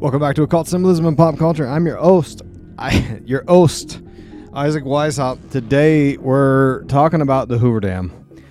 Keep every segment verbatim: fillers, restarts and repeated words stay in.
Welcome back to Occult Symbolism and Pop Culture. I'm your host, I, your host, Isaac Weishaupt. Today we're talking about the Hoover Dam.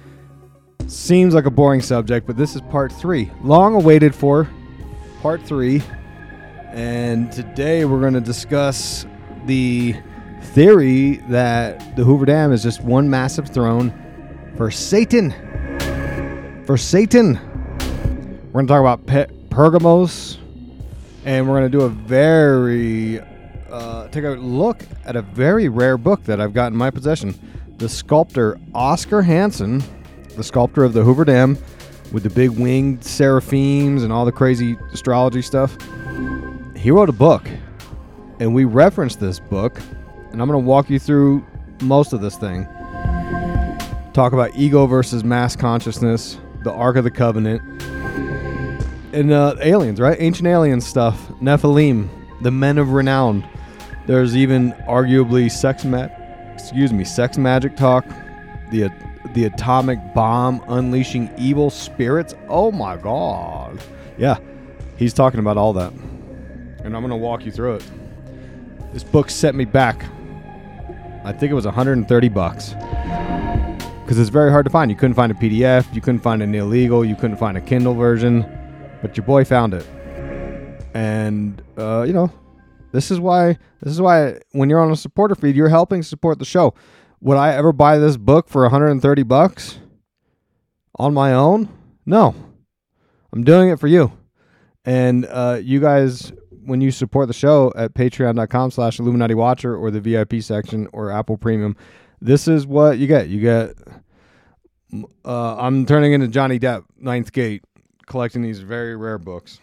Seems like a boring subject, but this is part three. Long awaited for part three. And today we're going to discuss the theory that the Hoover Dam is just one massive throne for Satan. For Satan. We're going to talk about Pe- Pergamos. And we're going to do a very, uh, take a look at a very rare book that I've got in my possession. The sculptor Oscar Hansen, the sculptor of the Hoover Dam, with the big winged seraphims and all the crazy astrology stuff. He wrote a book, and we referenced this book, and I'm going to walk you through most of this thing. Talk about ego versus mass consciousness, the Ark of the Covenant, and uh, aliens, right? Ancient alien stuff. Nephilim, the men of renown. There's even arguably sex ma- excuse me, sex magic talk. The the atomic bomb unleashing evil spirits. Oh my God. Yeah, he's talking about all that. And I'm going to walk you through it. This book set me back. I think it was one hundred thirty bucks. Because it's very hard to find. You couldn't find a P D F. You couldn't find an illegal. You couldn't find a Kindle version. But your boy found it. And, uh, you know, this is why, this is why when you're on a supporter feed, you're helping support the show. Would I ever buy this book for one hundred thirty bucks on my own? No. I'm doing it for you. And uh, you guys, when you support the show at patreon.com slash Illuminati Watcher or the V I P section or Apple Premium, this is what you get. You get, uh, I'm turning into Johnny Depp, Ninth Gate, collecting these very rare books.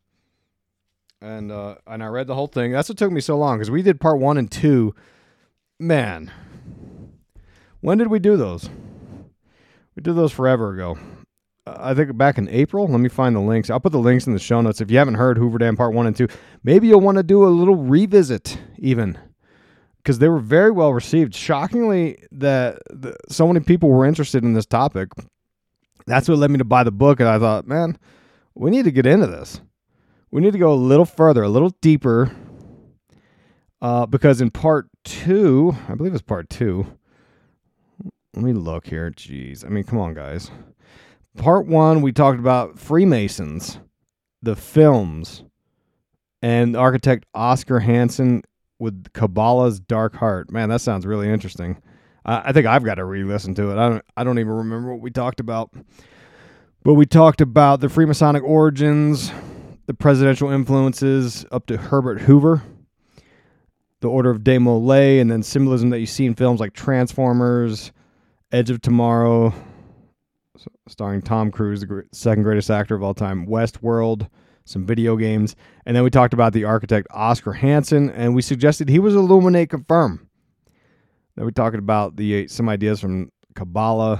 And uh, and I read the whole thing. That's what took me so long, because we did part one and two. Man, when did we do those? We did those forever ago. Uh, I think back in April. Let me find the links. I'll put the links in the show notes. If you haven't heard Hoover Dam part one and two, maybe you'll want to do a little revisit even, because they were very well received. Shockingly, that the, so many people were interested in this topic. That's what led me to buy the book, and I thought, man, we need to get into this. We need to go a little further, a little deeper, uh, because in part two, I believe it's part two. Let me look here. Jeez. I mean, come on, guys. Part one, we talked about Freemasons, the films, and architect Oscar Hansen with Kabbalah's Dark Heart. Man, that sounds really interesting. I think I've got to re-listen to it. I don't I don't even remember what we talked about. But we talked about the Freemasonic origins, the presidential influences up to Herbert Hoover, the Order of De Molay, and then symbolism that you see in films like Transformers, Edge of Tomorrow, starring Tom Cruise, the second greatest actor of all time, Westworld, some video games. And then we talked about the architect Oscar Hansen, and we suggested he was Illuminate confirmed. Then we're talking about the some ideas from Kabbalah.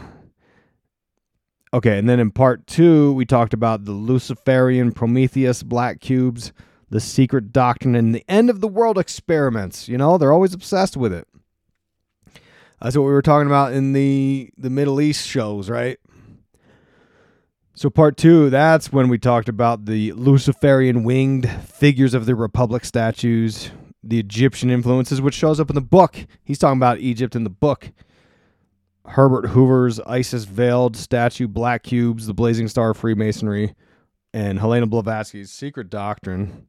Okay, and then in part two, we talked about the Luciferian Prometheus black cubes, the secret doctrine, and the end of the world experiments. You know, they're always obsessed with it. That's what we were talking about in the, the Middle East shows, right? So part two, that's when we talked about the Luciferian winged figures of the Republic statues, the Egyptian influences, which shows up in the book. He's talking about Egypt in the book. Herbert Hoover's Isis veiled statue, black cubes, the Blazing Star of Freemasonry, and Helena Blavatsky's Secret Doctrine.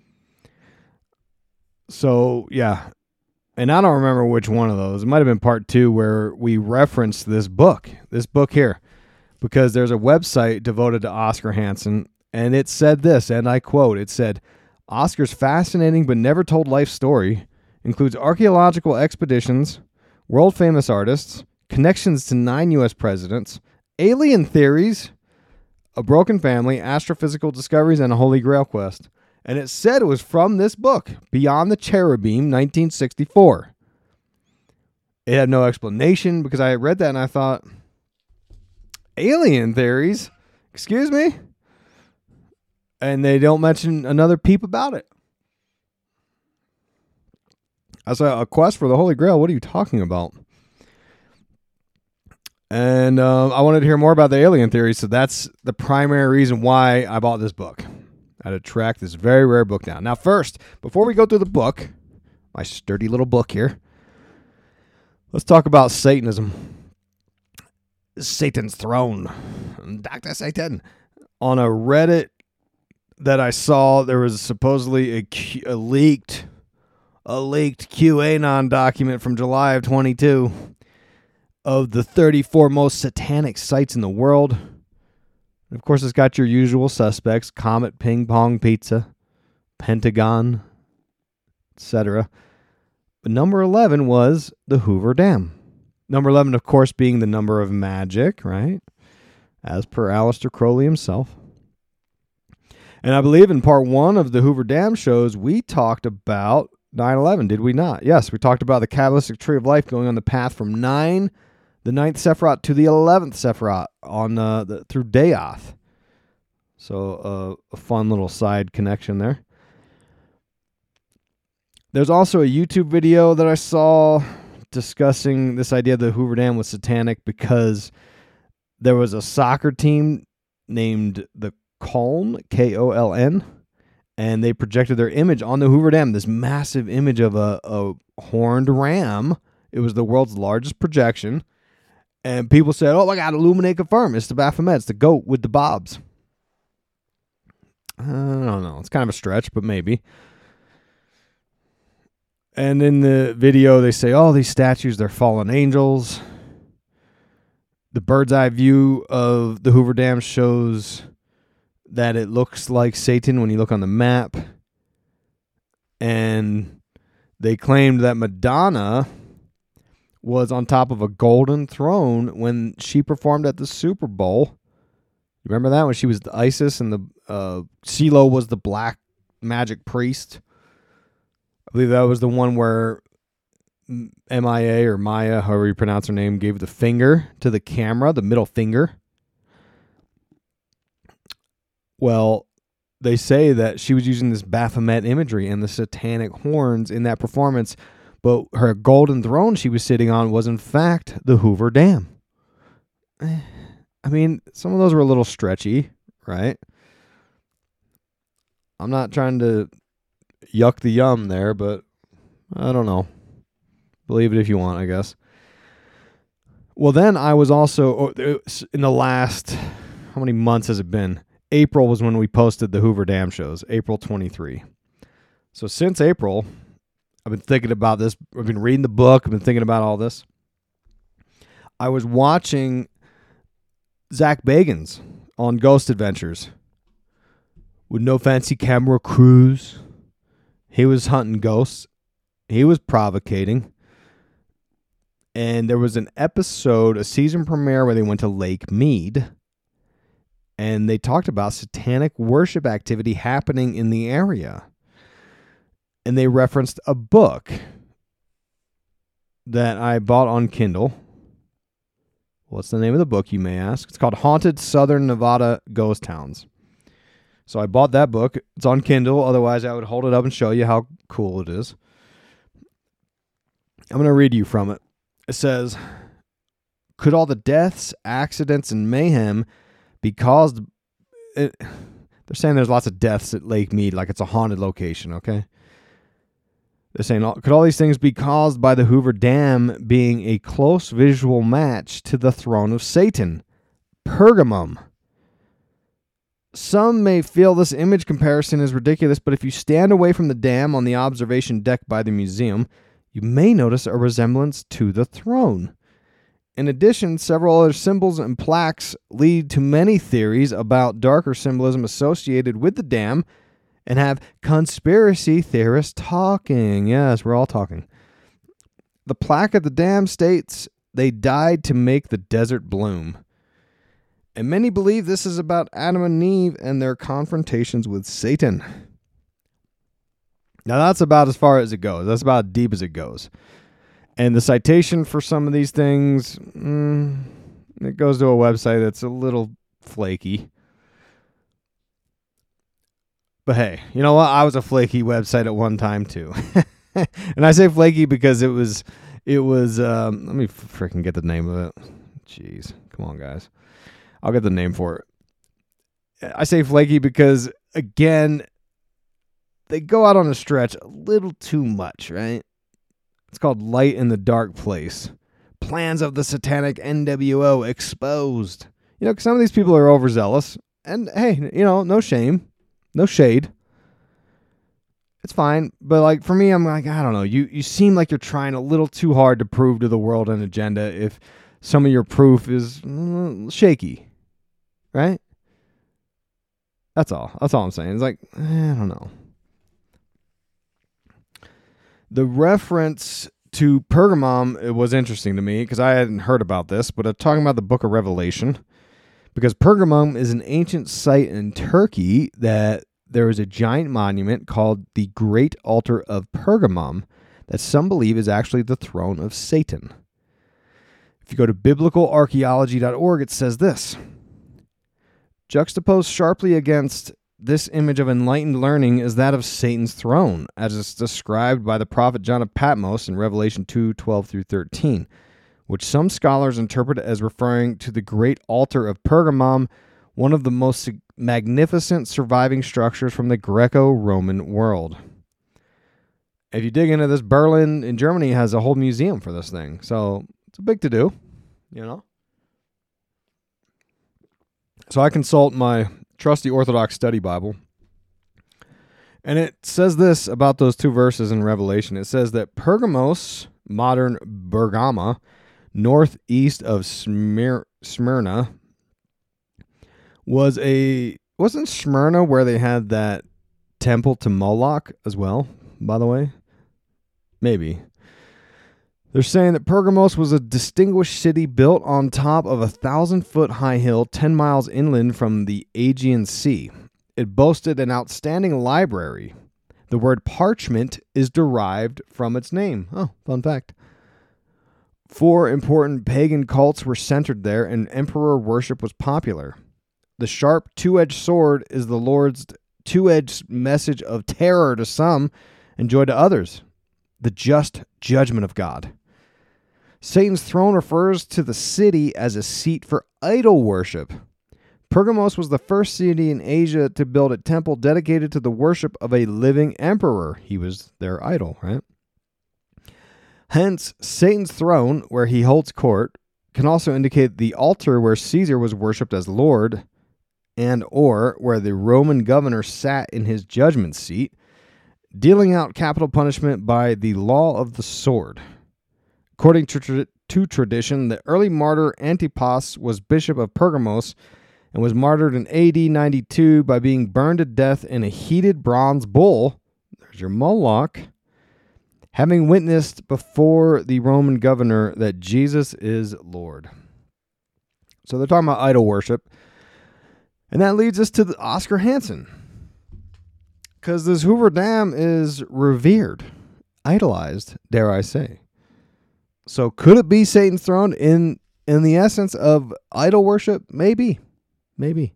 So, yeah. And I don't remember which one of those. It might have been part two where we referenced this book, this book here, because there's a website devoted to Oscar Hansen, and it said this, and I quote, it said, Oscar's fascinating but never told life story includes archaeological expeditions, world-famous artists, connections to nine U S presidents, alien theories, a broken family, astrophysical discoveries, and a Holy Grail quest. And it said it was from this book, Beyond the Cherubim, nineteen sixty-four. It had no explanation, because I had read that and I thought, alien theories? Excuse me? And they don't mention another peep about it. I said, a quest for the Holy Grail? What are you talking about? And uh, I wanted to hear more about the alien theory, so that's the primary reason why I bought this book. I had to track this very rare book down. Now, first, before we go through the book, my sturdy little book here, let's talk about Satanism. Satan's throne. Doctor Satan. On a Reddit that I saw, there was supposedly a, Q, a leaked a leaked QAnon document from July of twenty-two of the thirty-four most satanic sites in the world. And of course, it's got your usual suspects: Comet, Ping Pong Pizza, Pentagon, et cetera. But number eleven was the Hoover Dam. Number eleven, of course, being the number of magic, right? As per Aleister Crowley himself. And I believe in part one of the Hoover Dam shows, we talked about nine eleven, did we not? Yes, we talked about the Kabbalistic Tree of Life going on the path from nine, the ninth Sephiroth, to the eleventh Sephiroth on uh, the, through Daoth. So uh, a fun little side connection there. There's also a YouTube video that I saw discussing this idea that Hoover Dam was satanic because there was a soccer team named the Köln, K O L N, and they projected their image on the Hoover Dam, this massive image of a, a horned ram. It was the world's largest projection. And people said, oh my God, Illuminate confirm. It's the Baphomet. It's the goat with the bobs. I don't know. It's kind of a stretch, but maybe. And in the video, they say, oh, these statues, they're fallen angels. The bird's eye view of the Hoover Dam shows that it looks like Satan when you look on the map. And they claimed that Madonna was on top of a golden throne when she performed at the Super Bowl. You remember that? When she was the Isis and the uh, CeeLo was the black magic priest. I believe that was the one where M I A or Maya, however you pronounce her name, gave the finger to the camera, the middle finger. Well, they say that she was using this Baphomet imagery and the satanic horns in that performance, but her golden throne she was sitting on was in fact the Hoover Dam. I mean, some of those were a little stretchy, right? I'm not trying to yuck the yum there, but I don't know. Believe it if you want, I guess. Well, then I was also, in the last, how many months has it been? April was when we posted the Hoover Dam shows, April twenty-third. So since April, I've been thinking about this. I've been reading the book. I've been thinking about all this. I was watching Zach Bagans on Ghost Adventures with no fancy camera crews. He was hunting ghosts. He was provocating. And there was an episode, a season premiere, where they went to Lake Mead. And they talked about satanic worship activity happening in the area. And they referenced a book that I bought on Kindle. What's the name of the book, you may ask? It's called Haunted Southern Nevada Ghost Towns. So I bought that book. It's on Kindle. Otherwise, I would hold it up and show you how cool it is. I'm going to read you from it. It says, could all the deaths, accidents, and mayhem be caused... It, they're saying there's lots of deaths at Lake Mead, like it's a haunted location, okay? They're saying, could all these things be caused by the Hoover Dam being a close visual match to the throne of Satan, Pergamum? Some may feel this image comparison is ridiculous, but if you stand away from the dam on the observation deck by the museum, you may notice a resemblance to the throne. In addition, several other symbols and plaques lead to many theories about darker symbolism associated with the dam and have conspiracy theorists talking. Yes, we're all talking. The plaque at the dam states they died to make the desert bloom. And many believe this is about Adam and Eve and their confrontations with Satan. Now, that's about as far as it goes. That's about as deep as it goes. And the citation for some of these things, mm, it goes to a website that's a little flaky. But hey, you know what? I was a flaky website at one time too. And I say flaky because it was, it was, um, let me freaking get the name of it. Jeez, come on guys. I'll get the name for it. I say flaky because again, they go out on a stretch a little too much, right? It's called Light in the Dark Place. Plans of the satanic N W O exposed. You know, 'cause some of these people are overzealous. And hey, you know, no shame. No shade. It's fine. But like for me, I'm like, I don't know. You you seem like you're trying a little too hard to prove to the world an agenda if some of your proof is mm, shaky. Right? That's all. That's all I'm saying. It's like, eh, I don't know. The reference to Pergamum, it was interesting to me because I hadn't heard about this, but I'm talking about the book of Revelation. Because Pergamum is an ancient site in Turkey that there is a giant monument called the Great Altar of Pergamum that some believe is actually the throne of Satan. If you go to biblical archaeology dot org, it says this. Juxtaposed sharply against this image of enlightened learning is that of Satan's throne, as is described by the prophet John of Patmos in Revelation two, twelve through thirteen, which some scholars interpret as referring to the Great Altar of Pergamum, one of the most magnificent surviving structures from the Greco-Roman world. If you dig into this, Berlin in Germany has a whole museum for this thing, so it's a big to-do, you know? So I consult my trusty Orthodox Study Bible, and it says this about those two verses in Revelation. It says that Pergamos, modern Bergama, northeast of Smyr- Smyrna, was a... Wasn't Smyrna where they had that temple to Moloch as well, by the way? Maybe. They're saying that Pergamos was a distinguished city built on top of a thousand-foot high hill ten miles inland from the Aegean Sea. It boasted an outstanding library. The word parchment is derived from its name. Oh, fun fact. Four important pagan cults were centered there, and emperor worship was popular. The sharp two-edged sword is the Lord's two-edged message of terror to some and joy to others. The just judgment of God. Satan's throne refers to the city as a seat for idol worship. Pergamos was the first city in Asia to build a temple dedicated to the worship of a living emperor. He was their idol, right? Hence, Satan's throne, where he holds court, can also indicate the altar where Caesar was worshipped as Lord, and or where the Roman governor sat in his judgment seat, dealing out capital punishment by the law of the sword. According to, tra- to tradition, the early martyr Antipas was bishop of Pergamos and was martyred in A D ninety-two by being burned to death in a heated bronze bull. There's your Moloch. Having witnessed before the Roman governor that Jesus is Lord. So they're talking about idol worship. And that leads us to the Oscar Hansen. Because this Hoover Dam is revered, idolized, dare I say. So could it be Satan's throne in in the essence of idol worship? Maybe. Maybe.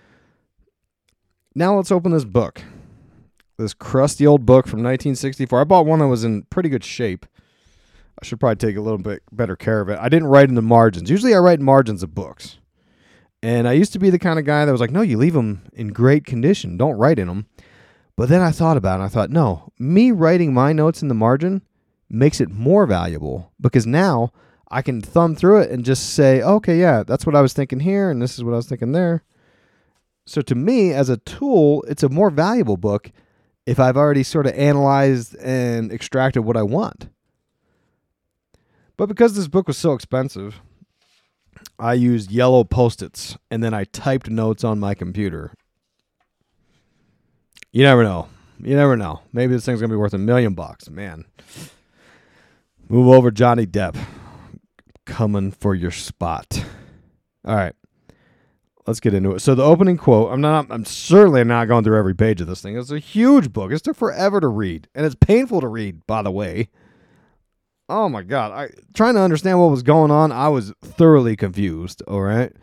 Now let's open this book. This crusty old book from nineteen sixty-four. I bought one that was in pretty good shape. I should probably take a little bit better care of it. I didn't write in the margins. Usually I write in margins of books. And I used to be the kind of guy that was like, no, you leave them in great condition. Don't write in them. But then I thought about it, and I thought, no, me writing my notes in the margin makes it more valuable because now I can thumb through it and just say, okay, yeah, that's what I was thinking here, and this is what I was thinking there. So to me, as a tool, it's a more valuable book if I've already sort of analyzed and extracted what I want. But because this book was so expensive, I used yellow Post-its, and then I typed notes on my computer. You never know. You never know. Maybe this thing's going to be worth a million bucks. Man. Move over, Johnny Depp. Coming for your spot. All right. Let's get into it. So the opening quote, I'm not I'm certainly not going through every page of this thing. It's a huge book. It took forever to read, and it's painful to read, by the way. Oh my God. I trying to understand what was going on, I was thoroughly confused, all right?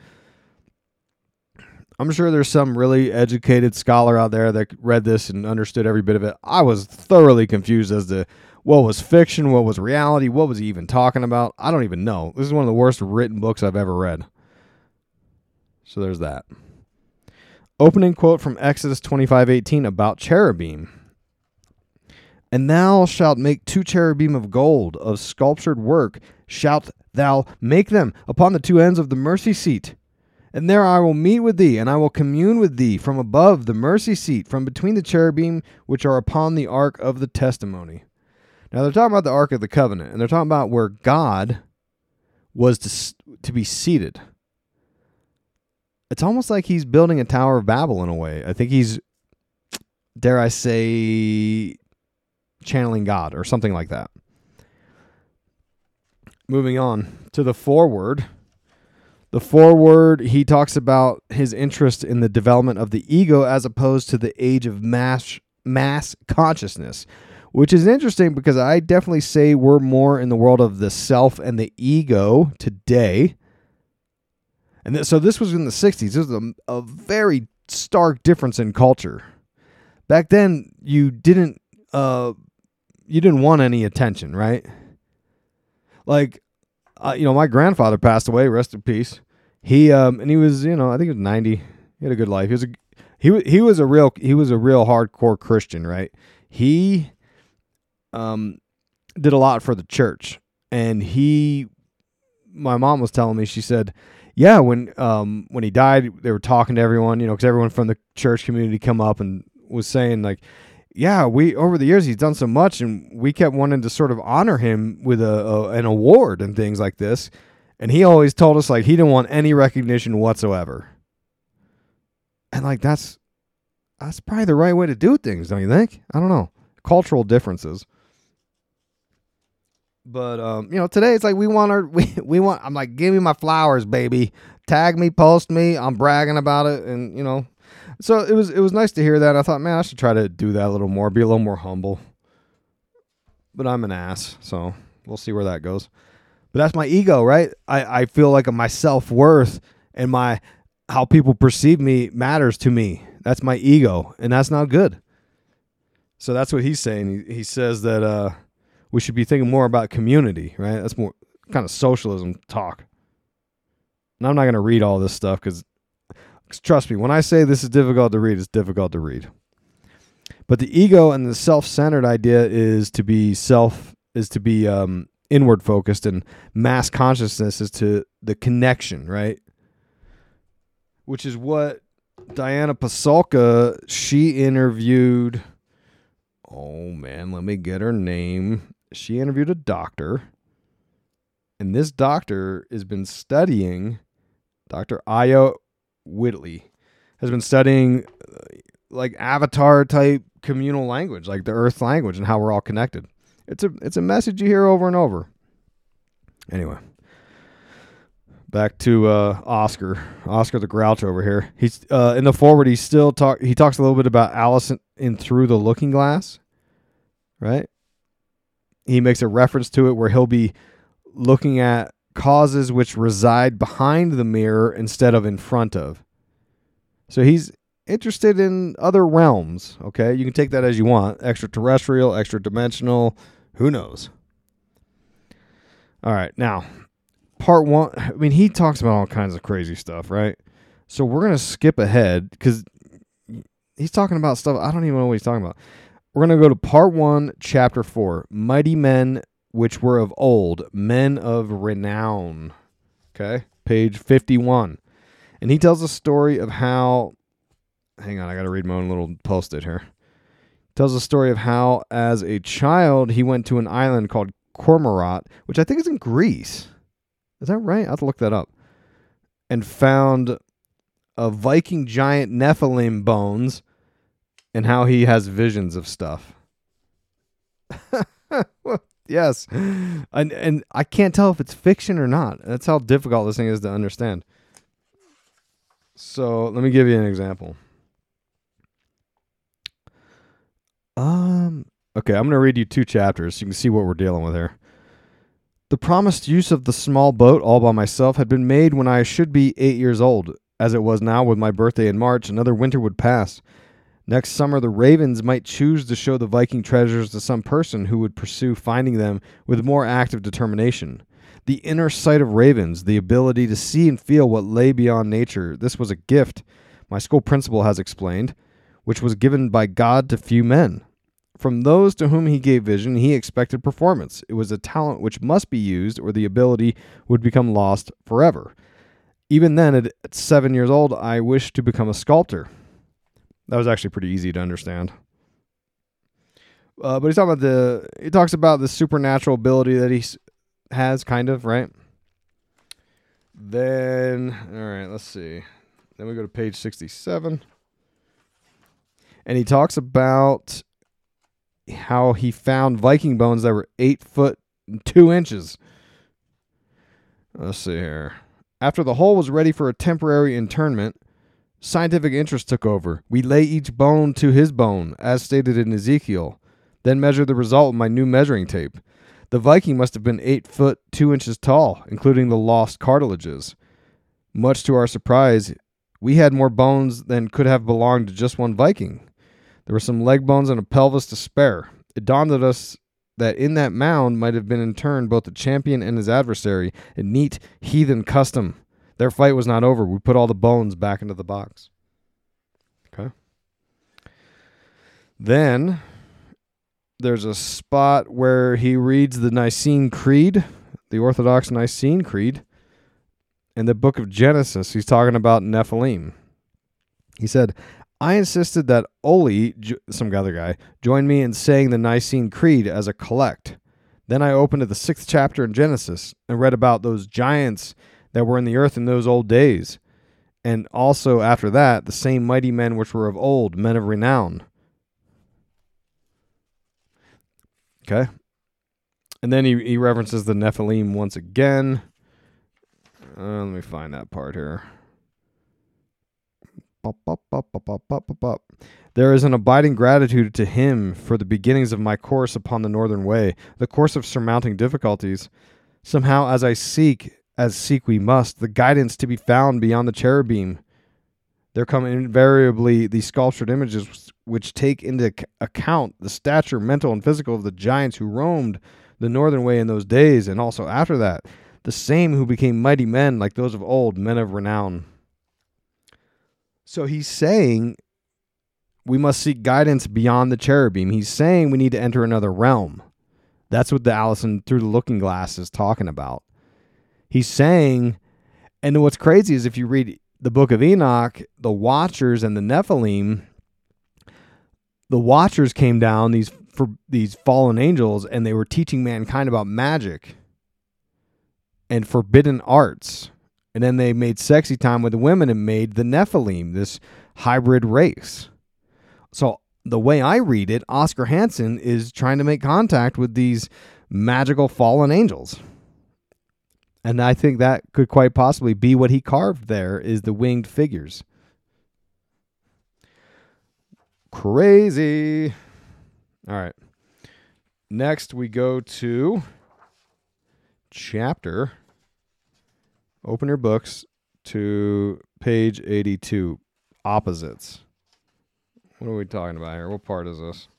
I'm sure there's some really educated scholar out there that read this and understood every bit of it. I was thoroughly confused as to what was fiction, what was reality, what was he even talking about. I don't even know. This is one of the worst written books I've ever read. So there's that. Opening quote from Exodus twenty-five eighteen about cherubim. And thou shalt make two cherubim of gold, of sculptured work, shalt thou make them upon the two ends of the mercy seat. And there I will meet with thee, and I will commune with thee from above the mercy seat, from between the cherubim which are upon the ark of the testimony. Now they're talking about the Ark of the Covenant, and they're talking about where God was to, to be seated. It's almost like he's building a Tower of Babel in a way. I think he's, dare I say, channeling God or something like that. Moving on to the foreword. The foreword, he talks about his interest in the development of the ego as opposed to the age of mass mass consciousness, which is interesting because I definitely say we're more in the world of the self and the ego today. And th- so this was in the sixties. This was a, a very stark difference in culture. Back then, you didn't uh, you didn't want any attention, right? Like, uh, you know, my grandfather passed away. Rest in peace. He um, and he was, you know, I think he was ninety. He had a good life. He was a he was he was a real he was a real hardcore Christian, right? He um did a lot for the church, and he. My mom was telling me. She said, "Yeah, when um when he died, they were talking to everyone, you know, because everyone from the church community come up and was saying like." Yeah, we over the years he's done so much, and we kept wanting to sort of honor him with a, a an award and things like this. And he always told us like he didn't want any recognition whatsoever. And like that's that's probably the right way to do things, don't you think? I don't know. Cultural differences. But um, you know, today it's like we want our we, we want I'm like, give me my flowers, baby. Tag me, post me, I'm bragging about it, and you know. So it was it was nice to hear that. I thought, man, I should try to do that a little more, be a little more humble. But I'm an ass, so we'll see where that goes. But that's my ego, right? I, I feel like my self-worth and my how people perceive me matters to me. That's my ego, and that's not good. So that's what he's saying. He, he says that uh, we should be thinking more about community, right? That's more kind of socialism talk. And I'm not going to read all this stuff because trust me, when I say this is difficult to read, it's difficult to read. But the ego and the self-centered idea is to be self, is to be um, inward focused, and mass consciousness is to the connection, right? Which is what Diana Pasulka, she interviewed, oh man, let me get her name. She interviewed a doctor, and this doctor has been studying, Doctor Aya Whitley has been studying uh, like avatar type communal language, like the earth language, and how we're all connected. It's a it's a message you hear over and over. Anyway, back to uh, Oscar, Oscar the Grouch over here. He's uh, in the forward. He still talk. He talks a little bit about Alice in, in Through the Looking Glass, right? He makes a reference to it where he'll be looking at causes which reside behind the mirror instead of in front of. So he's interested in other realms, okay? You can take that as you want. Extraterrestrial, extra-dimensional, who knows? All right, now, part one, I mean, he talks about all kinds of crazy stuff, right? So we're going to skip ahead because he's talking about stuff, I don't even know what he's talking about. We're going to go to part one, chapter four, Mighty Men which were of old, men of renown. Okay, page fifty-one. And he tells a story of how, hang on, I got to read my own little post-it here. Tells a story of how, as a child, he went to an island called Cormorant, which I think is in Greece. Is that right? I have to look that up. And found a Viking giant Nephilim bones, and how he has visions of stuff. Yes. And and I can't tell if it's fiction or not. That's how difficult this thing is to understand. So let me give you an example. Um. Okay, I'm going to read you two chapters so you can see what we're dealing with here. The promised use of the small boat all by myself had been made when I should be eight years old. As it was now, with my birthday in March, another winter would pass. Next summer, the ravens might choose to show the Viking treasures to some person who would pursue finding them with more active determination. The inner sight of ravens, the ability to see and feel what lay beyond nature, this was a gift. my school principal has explained, which was given by God to few men. From those to whom he gave vision, he expected performance. It was a talent which must be used, or the ability would become lost forever. Even then, at seven years old, I wished to become a sculptor. That was actually pretty easy to understand. Uh, but he's talking about the. He talks about the supernatural ability that he has, kind of, right? Then, all right, let's see. Then we go to page sixty-seven, and he talks about how he found Viking bones that were eight foot and two inches. Let's see here. After the hole was ready for a temporary internment, scientific interest took over. We lay each bone to his bone, as stated in Ezekiel, then measured the result with my new measuring tape. The Viking must have been eight foot two inches tall, including the lost cartilages. Much to our surprise, we had more bones than could have belonged to just one Viking. There were some leg bones and a pelvis to spare. It dawned on us that in that mound might have been interned both the champion and his adversary, a neat heathen custom. Their fight was not over. We put all the bones back into the box. Okay. Then there's a spot where he reads the Nicene Creed, the Orthodox Nicene Creed, in the book of Genesis. He's talking about Nephilim. He said, I insisted that Oli, some other guy, join me in saying the Nicene Creed as a collect. Then I opened to the sixth chapter in Genesis and read about those giants that were in the earth in those old days. And also after that, the same mighty men which were of old, men of renown. Okay. And then he, he references the Nephilim once again. Uh, let me find that part here. There is an abiding gratitude to him for the beginnings of my course upon the northern way, the course of surmounting difficulties. Somehow, as I seek, as seek we must, the guidance to be found beyond the cherubim, there come invariably the sculptured images which take into account the stature, mental and physical, of the giants who roamed the northern way in those days, and also after that, the same who became mighty men like those of old, men of renown. So he's saying we must seek guidance beyond the cherubim. He's saying we need to enter another realm. That's what the Allison Through the Looking Glass is talking about. He's saying, and what's crazy is if you read the book of Enoch, the Watchers and the Nephilim, the Watchers came down, these for these fallen angels, and they were teaching mankind about magic and forbidden arts. And then they made sexy time with the women and made the Nephilim, this hybrid race. So the way I read it, Oscar Hansen is trying to make contact with these magical fallen angels. And I think that could quite possibly be what he carved there, is the winged figures. Crazy. All right. Next we go to chapter... Open your books to page eighty-two, opposites. What are we talking about here? What part is this?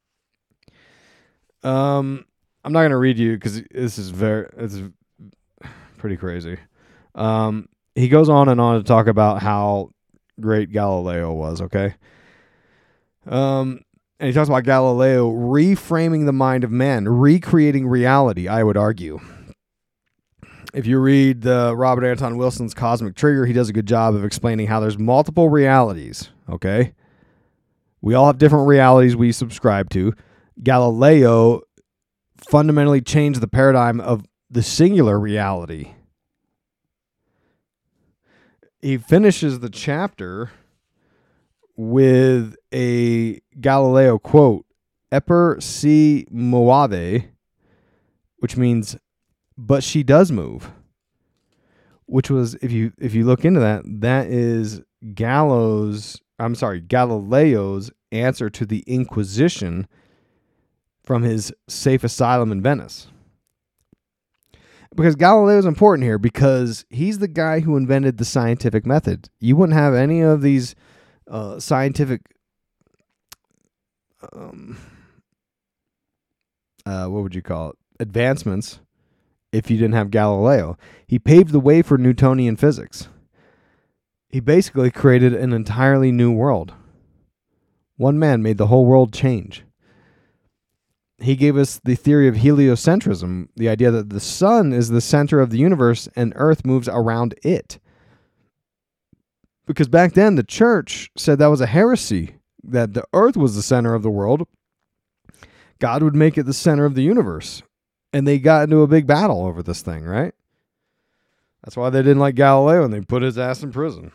Um, I'm not going to read you because this is very, it's pretty crazy. Um, he goes on and on to talk about how great Galileo was, okay? Um, and he talks about Galileo reframing the mind of man, recreating reality, I would argue. If you read uh, Robert Anton Wilson's Cosmic Trigger, he does a good job of explaining how there's multiple realities, okay? We all have different realities we subscribe to. Galileo fundamentally changed the paradigm of the singular reality. He finishes the chapter with a Galileo quote, "Eper si muove," which means but she does move, which was, if you if you look into that, that is Gallo's, I'm sorry, Galileo's answer to the Inquisition from his safe asylum in Venice. Because Galileo is important here because he's the guy who invented the scientific method. You wouldn't have any of these uh, scientific, um, uh, what would you call it, advancements if you didn't have Galileo. He paved the way for Newtonian physics. He basically created an entirely new world. One man made the whole world change. He gave us the theory of heliocentrism, the idea that the sun is the center of the universe and Earth moves around it. Because back then, the church said that was a heresy, that the Earth was the center of the world. God would make it the center of the universe. And they got into a big battle over this thing, right? That's why they didn't like Galileo and they put his ass in prison.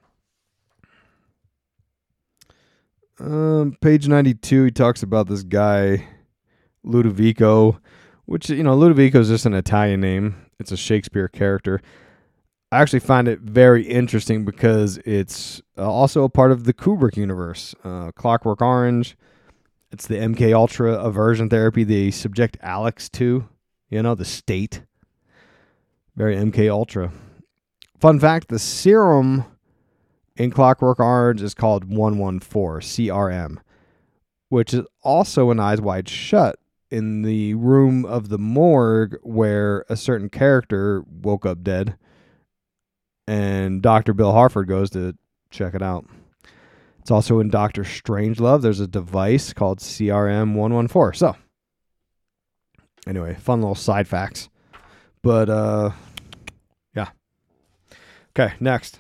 Um, page ninety-two, he talks about this guy, Ludovico, which, you know, Ludovico is just an Italian name. It's a Shakespeare character. I actually find it very interesting because it's uh, also a part of the Kubrick universe. Uh, Clockwork Orange. It's the M K Ultra aversion therapy they subject Alex to. You know, the state. Very M K Ultra. Fun fact, the serum in Clockwork Orange is called one one four, C R M, which is also in Eyes Wide Shut, in the room of the morgue where a certain character woke up dead. And Doctor Bill Harford goes to check it out. It's also in Doctor Strangelove. There's a device called C R M one one four. So, anyway, fun little side facts. But, uh, yeah. Okay, next.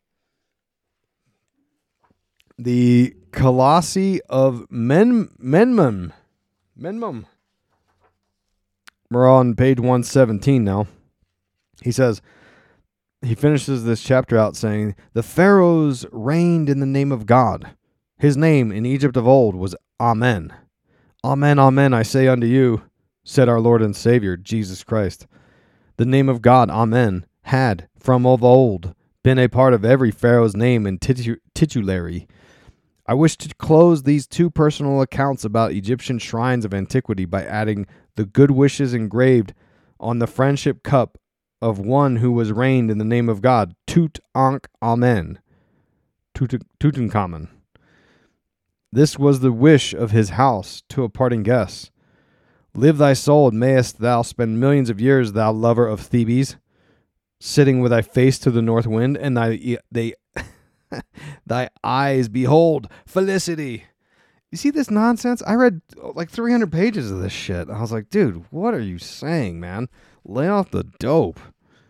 The Colossi of Men Menmum. Menmum. We're on page one seventeen now. He says, he finishes this chapter out saying, the pharaohs reigned in the name of God. His name in Egypt of old was Amen. Amen, amen, I say unto you, said our Lord and Savior, Jesus Christ. The name of God, Amen, had, from of old, been a part of every pharaoh's name and titu- titulary. I wish to close these two personal accounts about Egyptian shrines of antiquity by adding the good wishes engraved on the friendship cup of one who was reigned in the name of God, Tut Ankh Amen, Tut- Tutankhamun. This was the wish of his house to a parting guest. Live thy soul, and mayest thou spend millions of years, thou lover of Thebes, sitting with thy face to the north wind, and thy they, thy eyes behold felicity. You see this nonsense? I read like three hundred pages of this shit. I was like, dude, what are you saying, man? Lay off the dope.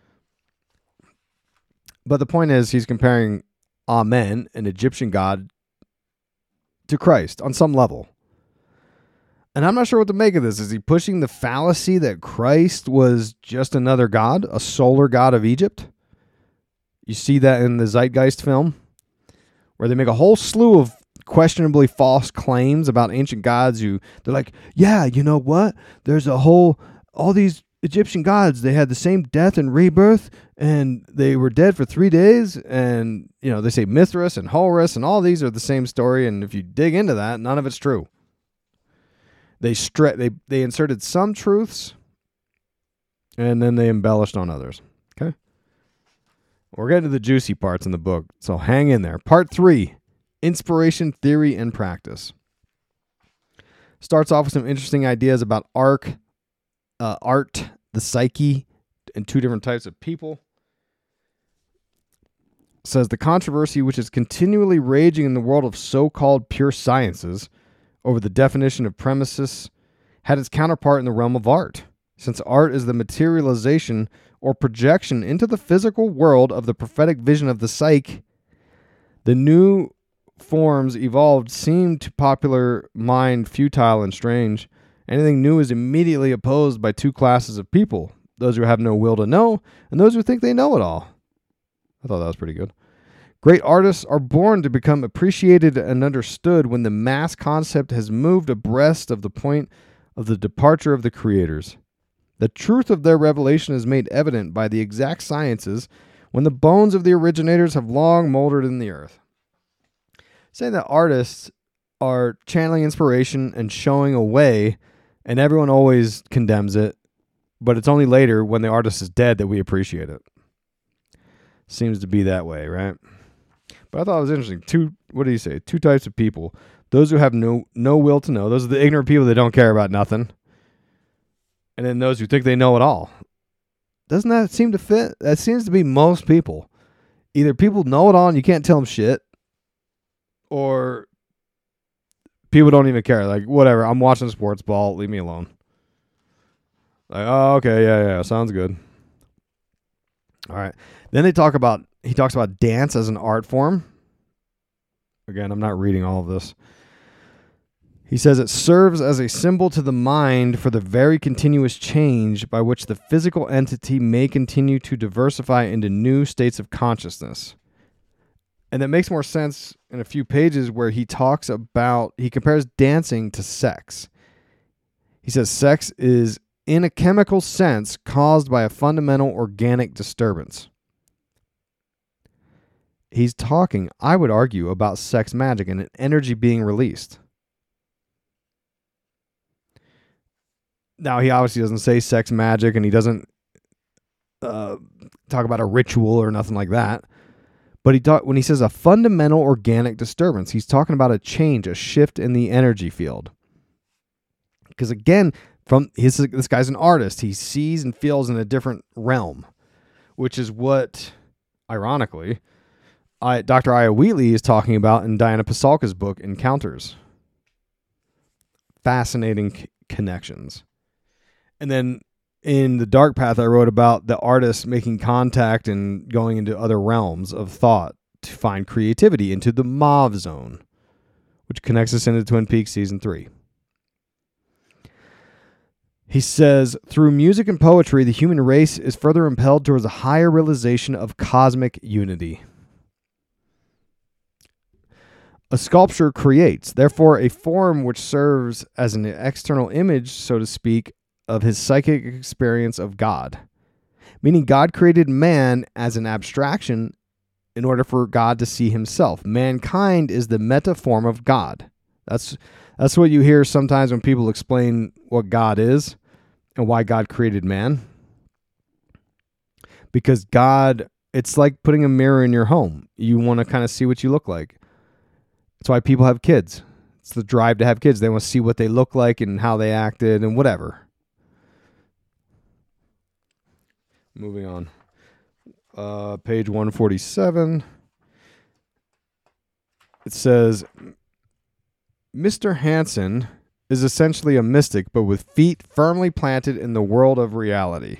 But the point is, he's comparing Amen, an Egyptian god, to Christ on some level. And I'm not sure what to make of this. Is he pushing the fallacy that Christ was just another god, a solar god of Egypt? You see that in the Zeitgeist film, where they make a whole slew of questionably false claims about ancient gods. Who they're like, yeah, you know what? There's a whole, all these Egyptian gods, they had the same death and rebirth, and they were dead for three days. And, you know, they say Mithras and Horus, and all these are the same story. And if you dig into that, none of it's true. They stre- they they inserted some truths, and then they embellished on others. Okay? We're getting to the juicy parts in the book, so hang in there. Part three, Inspiration, Theory, and Practice. Starts off with some interesting ideas about arc, uh, art, the psyche, and two different types of people. Says the controversy which is continually raging in the world of so-called pure sciences over the definition of premises had its counterpart in the realm of art, since art is the materialization or projection into the physical world of the prophetic vision of the psyche. The new forms evolved seem to popular mind futile and strange. Anything new is immediately opposed by two classes of people, those who have no will to know and those who think they know it all. I thought that was pretty good. Great artists are born to become appreciated and understood when the mass concept has moved abreast of the point of the departure of the creators. The truth of their revelation is made evident by the exact sciences when the bones of the originators have long moldered in the earth. Saying that artists are channeling inspiration and showing a way, and everyone always condemns it, but it's only later when the artist is dead that we appreciate it. Seems to be that way, right? But I thought it was interesting. Two, what do you say? Two types of people. Those who have no no will to know. Those are the ignorant people that don't care about nothing. And then those who think they know it all. Doesn't that seem to fit? That seems to be most people. either people know it all and you can't tell them shit, or people don't even care. Like, whatever, I'm watching sports ball, leave me alone. Like, oh, okay, yeah, yeah, sounds good. All right. Then they talk about, he talks about dance as an art form. Again, I'm not reading all of this. He says it serves as a symbol to the mind for the very continuous change by which the physical entity may continue to diversify into new states of consciousness. And that makes more sense in a few pages where he talks about, he compares dancing to sex. He says sex is, in a chemical sense, caused by a fundamental organic disturbance. He's talking, I would argue, about sex magic and an energy being released. Now, he obviously doesn't say sex magic, and he doesn't uh, talk about a ritual or nothing like that. But he talk, when he says a fundamental organic disturbance, he's talking about a change, a shift in the energy field. Because again, from his, this guy's an artist. He sees and feels in a different realm, which is what, ironically, I, Doctor Aya Wheatley is talking about in Diana Pasulka's book, Encounters. Fascinating c- connections. And then in The Dark Path, I wrote about the artist making contact and going into other realms of thought to find creativity into the Mauve Zone, which connects us into Twin Peaks Season three. He says, through music and poetry, the human race is further impelled towards a higher realization of cosmic unity. A sculpture creates, therefore, a form which serves as an external image, so to speak, of his psychic experience of God. Meaning God created man as an abstraction in order for God to see himself. Mankind is the meta form of God. That's that's what you hear sometimes when people explain what God is and why God created man. Because God, it's like putting a mirror in your home. You want to kind of see what you look like. That's why people have kids. It's the drive to have kids. They want to see what they look like and how they acted and whatever. Moving on. Uh, page one forty-seven. It says, Mister Hansen is essentially a mystic, but with feet firmly planted in the world of reality.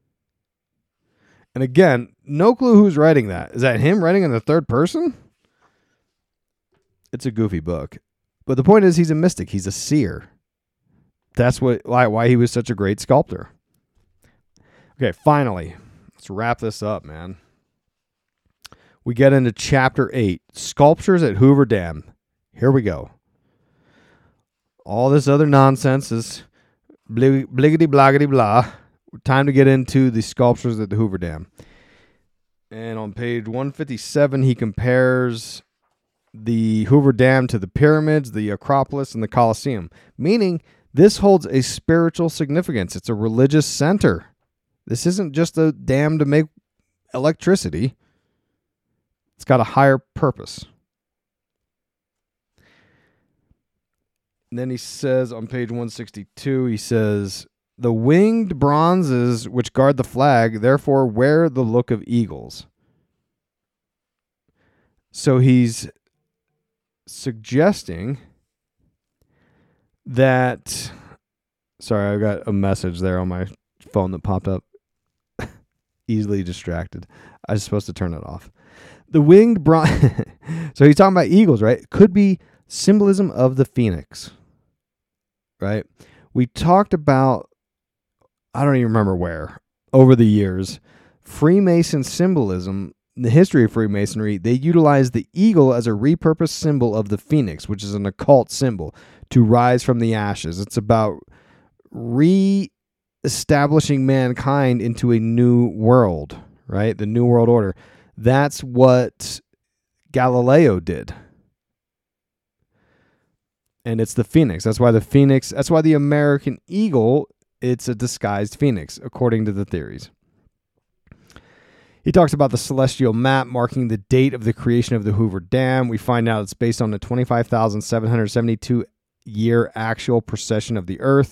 And again, no clue who's writing that. Is that him writing in the third person? It's a goofy book. But the point is, he's a mystic. He's a seer. That's what why, why he was such a great sculptor. Okay, finally, let's wrap this up, man. We get into chapter eight, Sculptures at Hoover Dam. Here we go. All this other nonsense is blig- bliggity bloggity blah. Time to get into the sculptures at the Hoover Dam. And on page one fifty-seven, he compares the Hoover Dam to the pyramids, the Acropolis, and the Colosseum, meaning this holds a spiritual significance. It's a religious center. This isn't just a dam to make electricity. It's got a higher purpose. And then he says on page one sixty-two, he says, the winged bronzes which guard the flag therefore wear the look of eagles. So he's suggesting that, sorry, I got a message there on my phone that popped up. Easily distracted. I was supposed to turn it off. The winged bronze. So he's talking about eagles, right? It could be symbolism of the phoenix, right? We talked about, I don't even remember where, over the years, Freemason symbolism, the history of Freemasonry, they utilize the eagle as a repurposed symbol of the phoenix, which is an occult symbol, to rise from the ashes. It's about re establishing mankind into a new world, right? The New World Order. That's what Galileo did. And it's the phoenix. That's why the phoenix, that's why the American eagle, it's a disguised phoenix, according to the theories. He talks about the celestial map marking the date of the creation of the Hoover Dam. We find out it's based on the twenty-five thousand seven hundred seventy-two year actual precession of the Earth.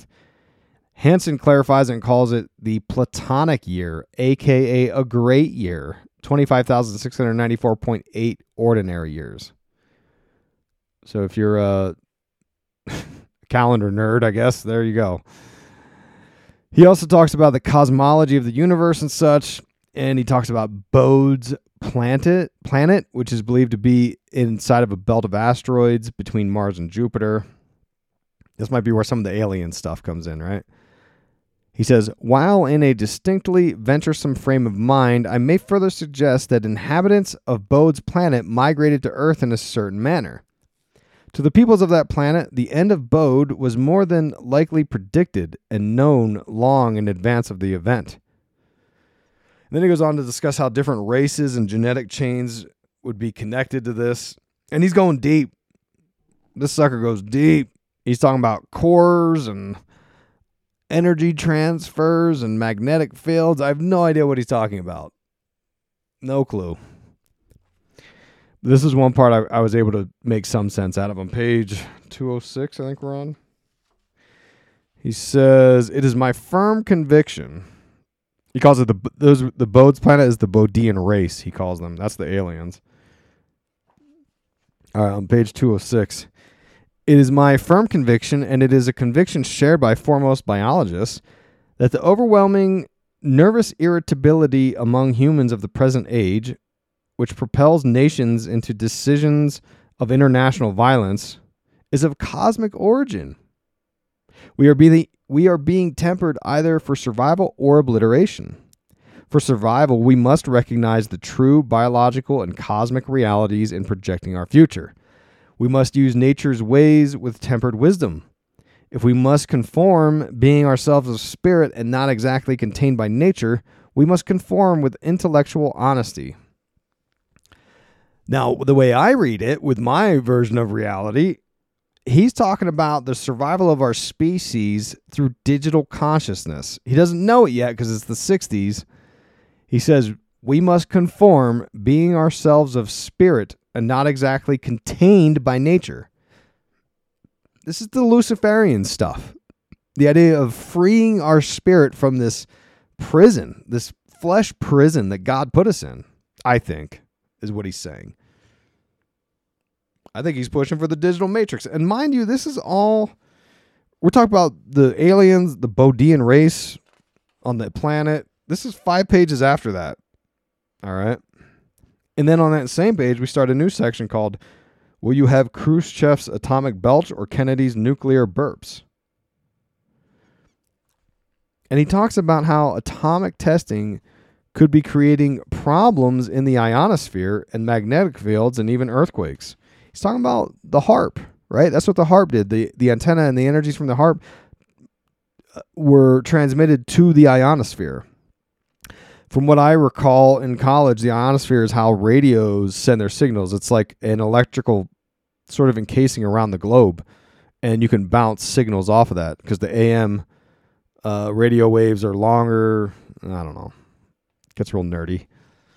Hansen clarifies and calls it the Platonic year, a k a a great year, twenty-five thousand six hundred ninety-four point eight ordinary years. So if you're a calendar nerd, I guess, there you go. He also talks about the cosmology of the universe and such, and he talks about Bode's planet, planet, which is believed to be inside of a belt of asteroids between Mars and Jupiter. This might be where some of the alien stuff comes in, right? He says, while in a distinctly venturesome frame of mind, I may further suggest that inhabitants of Bode's planet migrated to Earth in a certain manner. To the peoples of that planet, the end of Bode was more than likely predicted and known long in advance of the event. And then he goes on to discuss how different races and genetic chains would be connected to this. And he's going deep. This sucker goes deep. He's talking about cores and energy transfers and magnetic fields. I have no idea what he's talking about. No clue. This is one part I, I was able to make some sense out of on page two oh six, I think we're on. He says, it is my firm conviction. He calls it the those the Bode's planet is the Bodean race, he calls them. That's the aliens. All right, on page two oh six. It is my firm conviction, and it is a conviction shared by foremost biologists, that the overwhelming nervous irritability among humans of the present age, which propels nations into decisions of international violence, is of cosmic origin. We are being, we are being tempered either for survival or obliteration. For survival, we must recognize the true biological and cosmic realities in projecting our future. We must use nature's ways with tempered wisdom. If we must conform, being ourselves of spirit and not exactly contained by nature, we must conform with intellectual honesty. Now, the way I read it, with my version of reality, he's talking about the survival of our species through digital consciousness. He doesn't know it yet because it's the sixties. He says, we must conform, being ourselves of spirit and not exactly contained by nature. This is the Luciferian stuff. The idea of freeing our spirit from this prison, this flesh prison that God put us in, I think, is what he's saying. I think he's pushing for the digital matrix. And mind you, this is all, we're talking about the aliens, the Bodean race on the planet. This is five pages after that. All right. And then on that same page, we start a new section called, will you have Khrushchev's atomic belch or Kennedy's nuclear burps? And he talks about how atomic testing could be creating problems in the ionosphere and magnetic fields and even earthquakes. He's talking about the HAARP, right? That's what the HAARP did. The, the antenna and the energies from the HAARP were transmitted to the ionosphere. From what I recall in college, the ionosphere is how radios send their signals. It's like an electrical sort of encasing around the globe, and you can bounce signals off of that because the A M uh, radio waves are longer. I don't know. Gets real nerdy.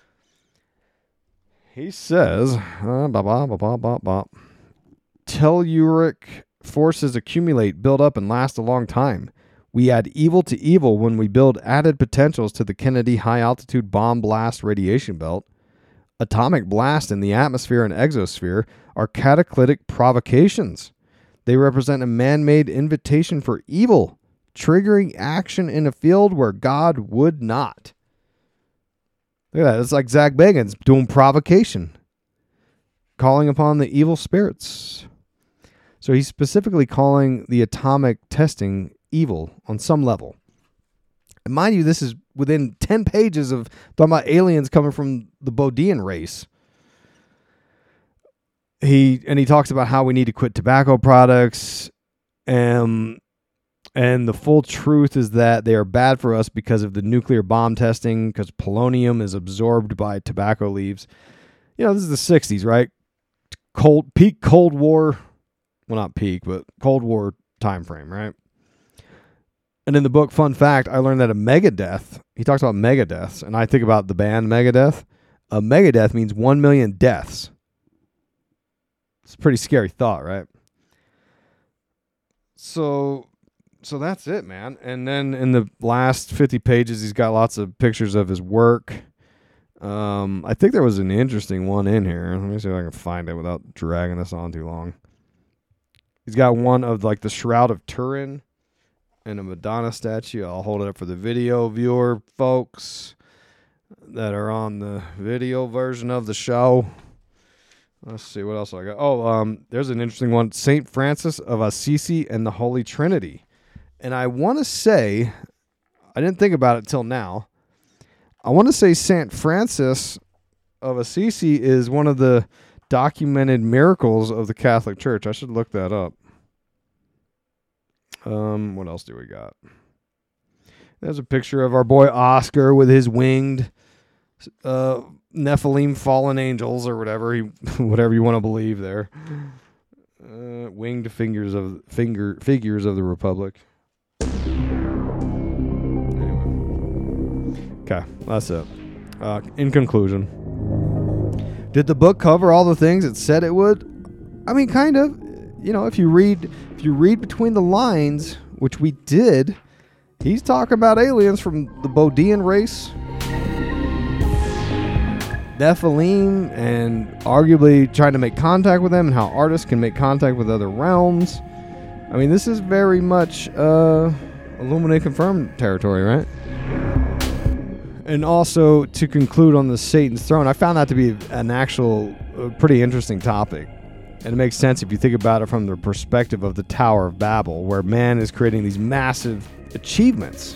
He says, uh, bah, bah, bah, bah, bah, bah. Telluric forces accumulate, build up, and last a long time. We add evil to evil when we build added potentials to the Kennedy high-altitude bomb blast radiation belt. Atomic blast in the atmosphere and exosphere are cataclysmic provocations. They represent a man-made invitation for evil, triggering action in a field where God would not. Look at that. It's like Zach Bagans doing provocation, calling upon the evil spirits. So he's specifically calling the atomic testing evil on some level. And mind you, this is within ten pages of talking about aliens coming from the Bodean race. He and he talks about how we need to quit tobacco products. Um, and the full truth is that they are bad for us because of the nuclear bomb testing, because polonium is absorbed by tobacco leaves. You know, this is the sixties, right? Cold peak Cold War. Well, not peak, but Cold War time frame, right? And in the book, fun fact, I learned that a megadeath, he talks about megadeaths, and I think about the band Megadeth. A megadeath means one million deaths. It's a pretty scary thought, right? So, so that's it, man. And then in the last fifty pages, he's got lots of pictures of his work. Um, I think there was an interesting one in here. Let me see if I can find it without dragging this on too long. He's got one of like the Shroud of Turin and a Madonna statue. I'll hold it up for the video viewer folks that are on the video version of the show. Let's see what else I got. Oh, um, there's an interesting one. Saint Francis of Assisi and the Holy Trinity. And I want to say, I didn't think about it till now. I want to say Saint Francis of Assisi is one of the documented miracles of the Catholic Church. I should look that up. Um, what else do we got? There's a picture of our boy Oscar with his winged uh, Nephilim fallen angels or whatever he, whatever you want to believe there. Uh, winged fingers of finger figures of the Republic. Okay, that's it. Uh, in conclusion, did the book cover all the things it said it would? I mean, kind of. You know, if you read if you read between the lines, which we did, he's talking about aliens from the Bodean race, Nephilim, and arguably trying to make contact with them, and how artists can make contact with other realms. I mean, this is very much uh, Illuminati confirmed territory, right? And also, to conclude on the Satan's throne, I found that to be an actual uh, pretty interesting topic. And it makes sense if you think about it from the perspective of the Tower of Babel, where man is creating these massive achievements.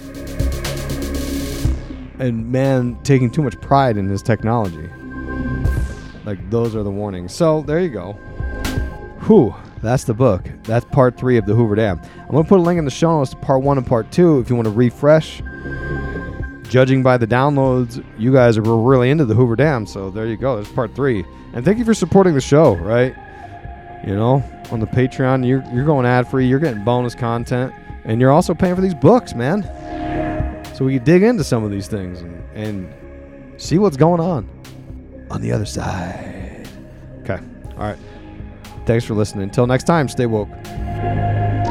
And man taking too much pride in his technology. Like, those are the warnings. So, there you go. Whew, that's the book. That's part three of the Hoover Dam. I'm going to put a link in the show notes to part one and part two if you want to refresh. Judging by the downloads, you guys are really into the Hoover Dam, so there you go. There's part three. And thank you for supporting the show, right? You know, on the Patreon, you're, you're going ad-free, you're getting bonus content, and you're also paying for these books, man. So we can dig into some of these things and, and see what's going on on the other side. Okay, all right. Thanks for listening. Until next time, stay woke.